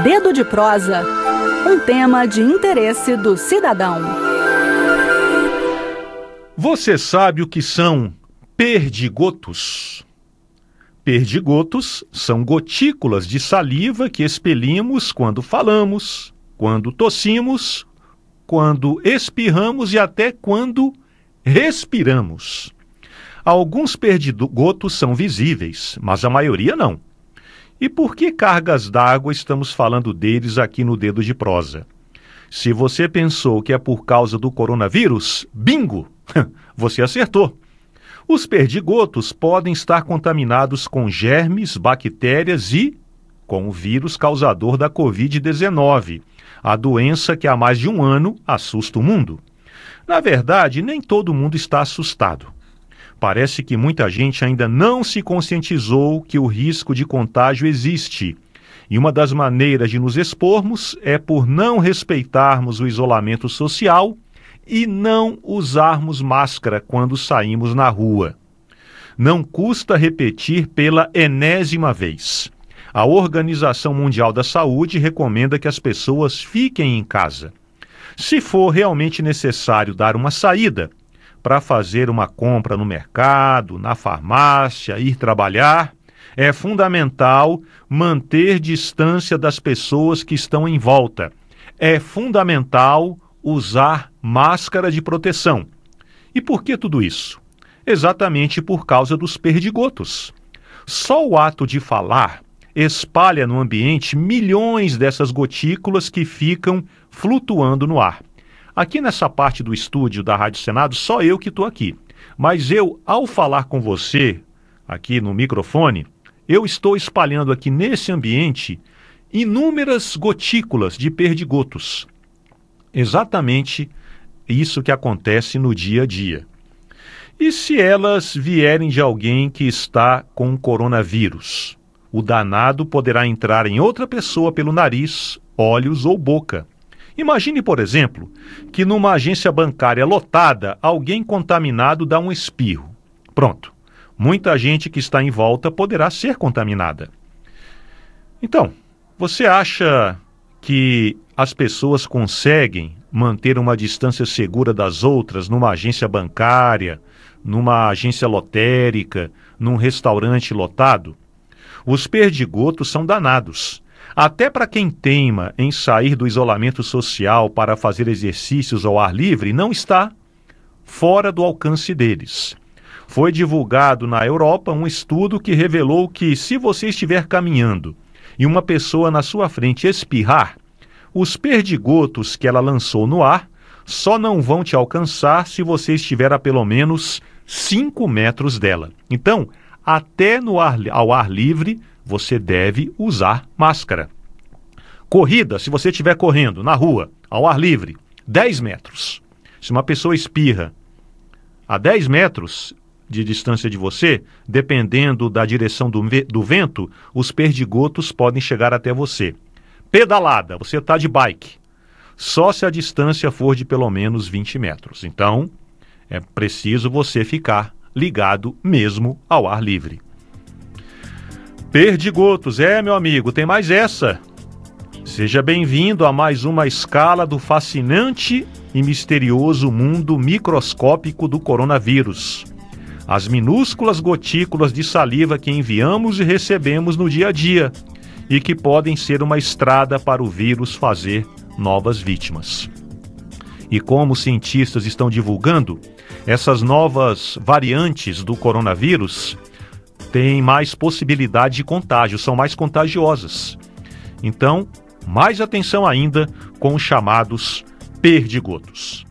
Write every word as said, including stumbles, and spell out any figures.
Dedo de Prosa, um tema de interesse do cidadão. Você sabe o que são perdigotos? Perdigotos são gotículas de saliva que expelimos quando falamos, quando tossimos, quando espirramos e até quando respiramos. Alguns perdigotos são visíveis, mas a maioria não. E por que cargas d'água estamos falando deles aqui no Dedo de Prosa? Se você pensou que é por causa do coronavírus, bingo! Você acertou. Os perdigotos podem estar contaminados com germes, bactérias e com o vírus causador da covid dezenove, a doença que há mais de um ano assusta o mundo. Na verdade, nem todo mundo está assustado. Parece que muita gente ainda não se conscientizou que o risco de contágio existe. E uma das maneiras de nos expormos é por não respeitarmos o isolamento social e não usarmos máscara quando saímos na rua. Não custa repetir pela enésima vez. A Organização Mundial da Saúde recomenda que as pessoas fiquem em casa. Se for realmente necessário dar uma saída, para fazer uma compra no mercado, na farmácia, ir trabalhar, é fundamental manter distância das pessoas que estão em volta. É fundamental usar máscara de proteção. E por que tudo isso? Exatamente por causa dos perdigotos. Só o ato de falar espalha no ambiente milhões dessas gotículas que ficam flutuando no ar. Aqui nessa parte do estúdio da Rádio Senado, só eu que estou aqui. Mas eu, ao falar com você, aqui no microfone, eu estou espalhando aqui nesse ambiente inúmeras gotículas de perdigotos. Exatamente isso que acontece no dia a dia. E se elas vierem de alguém que está com coronavírus? O danado poderá entrar em outra pessoa pelo nariz, olhos ou boca. Imagine, por exemplo, que numa agência bancária lotada, alguém contaminado dá um espirro. Pronto. Muita gente que está em volta poderá ser contaminada. Então, você acha que as pessoas conseguem manter uma distância segura das outras numa agência bancária, numa agência lotérica, num restaurante lotado? Os perdigotos são danados. Até para quem teima em sair do isolamento social para fazer exercícios ao ar livre, não está fora do alcance deles. Foi divulgado na Europa um estudo que revelou que se você estiver caminhando e uma pessoa na sua frente espirrar, os perdigotos que ela lançou no ar só não vão te alcançar se você estiver a pelo menos cinco metros dela. Então, até no ar, ao ar livre, você deve usar máscara. Corrida, se você estiver correndo na rua, ao ar livre, dez metros. Se uma pessoa espirra a dez metros de distância de você, dependendo da direção do, do vento, os perdigotos podem chegar até você. Pedalada, você está de bike. Só se a distância for de pelo menos vinte metros. Então, é preciso você ficar ligado mesmo ao ar livre. Perdigotos, é, meu amigo, tem mais essa. Seja bem-vindo a mais uma escala do fascinante e misterioso mundo microscópico do coronavírus. As minúsculas gotículas de saliva que enviamos e recebemos no dia a dia e que podem ser uma estrada para o vírus fazer novas vítimas. E como os cientistas estão divulgando, essas novas variantes do coronavírus têm mais possibilidade de contágio, são mais contagiosas. Então, mais atenção ainda com os chamados perdigotos.